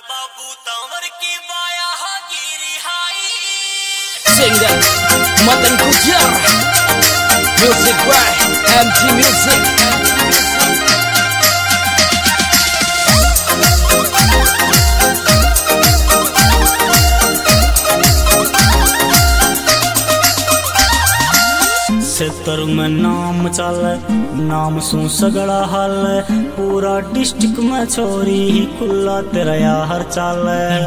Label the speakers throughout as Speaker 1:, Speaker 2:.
Speaker 1: बाबू तंवर की बाया गिरी हाई
Speaker 2: Singer Matan Kujar Music by MG Music
Speaker 1: सेतर में नाम चल नाम सू सगड़ा हाल पूरा डिस्ट्रिक्ट में छोरी ही खुला तेरा यार चाल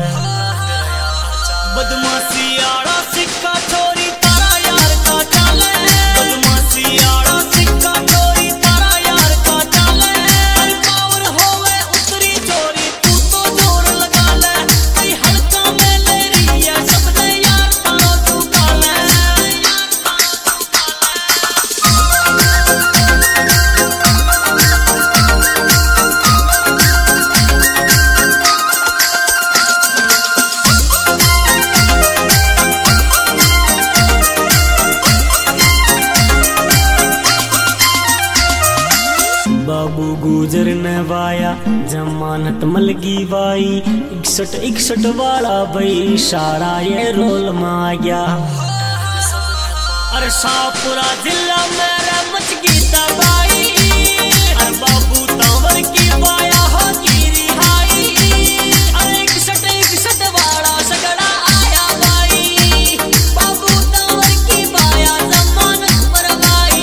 Speaker 1: बदमाशी आड़ा सिक्का छोरी तारा यार का चाल बदमाशी आड़ा सिक्का छोरी तारा यार का चाल पावर होवे उतरी छोरी तू तो जोर लगा ले कई हल्का में ले रही है सबने यार तारा तू काले बाबू गुजर न वाया जमानत मलगी बाई 61 वाला भाई सारा ये रोल में आ गया अरे शाहपुरा जिला मेरा मच गीता बाई अरे बाबू तंवर की बाया हो गिरी हाई अरे 61 वाला सगड़ा आया बाई बाबू तंवर की बाया जमानत पर बाई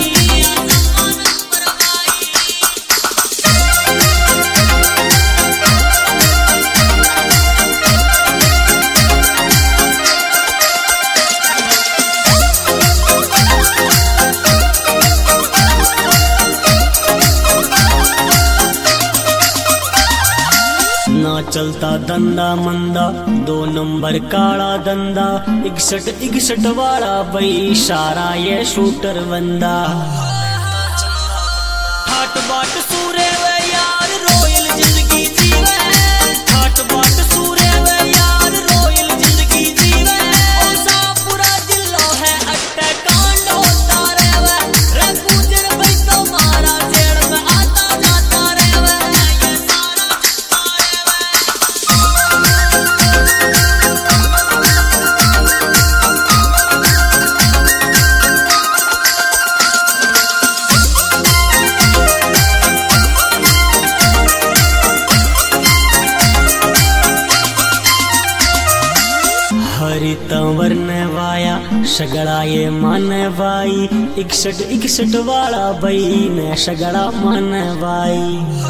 Speaker 1: ना चलता धंधा मंदा 2 नंबर काला धंधा 61 वाला भाई सारा ये शूटर बंदा ठाट बाट सूरे वे यार रोयल जिंदगी जीवे ठाट बाट सूरे वे यार रोयल जिंदगी जीवे ओ शाहपुरा जिला है अट्टे कांड होता रेवे रे गुजर भाई तो मारा जेड़ में आता जाता रेवे ये सारा हरि तंवर ने वाया सगड़ा ये मन भाई 61 वाला भाई ने सगड़ा मन भाई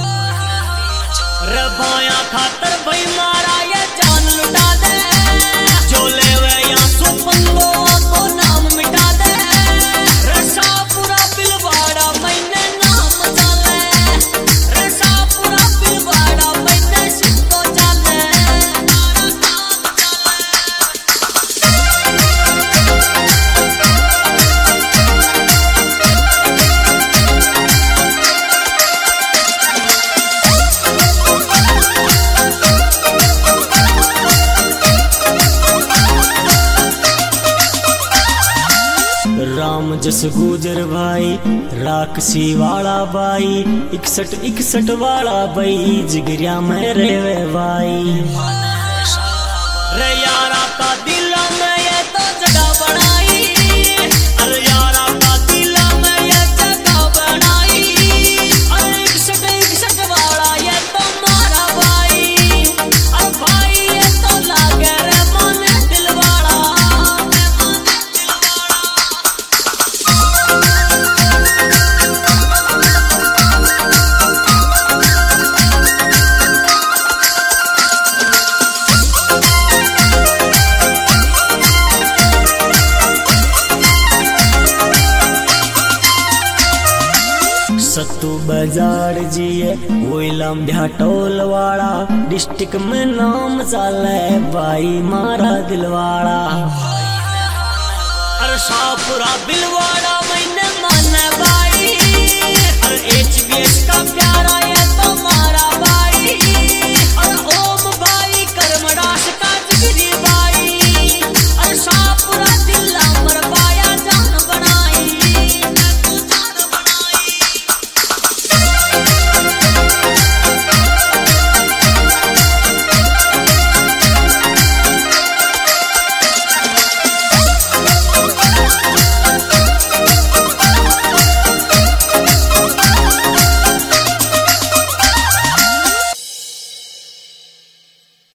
Speaker 1: रे भाया खातर भाई मारा ये जान लुटा दे जो ले वे यहाँ सुपंगो तो नाम मिटा दे रे शाहपुरा बिलवाड़ा मैंने नाम चाले रे शाहपुरा बिलवाड़ा मैंने सिक्को चाले राम जस गुजर भाई राक्षसी वाला भाई 61 वाला भाई जिगरिया में रेवे भाई रे यारा का दिला में ये तो जगह बनाई अरे यारा का दिला में ये जगह बनाई अरे 61 वाला ये तो मारा भाई अब भाई ये तो लागे रे मन दिल वाला सत्तू बाजार जिए वोइलम ढाटोल वाला डिस्ट्रिक्ट में नाम चाले भाई मारा दिलवाड़ा अरे शाहपुरा बिलवाड़ा मैंने माने भाई अरे HBS का प्यारा ये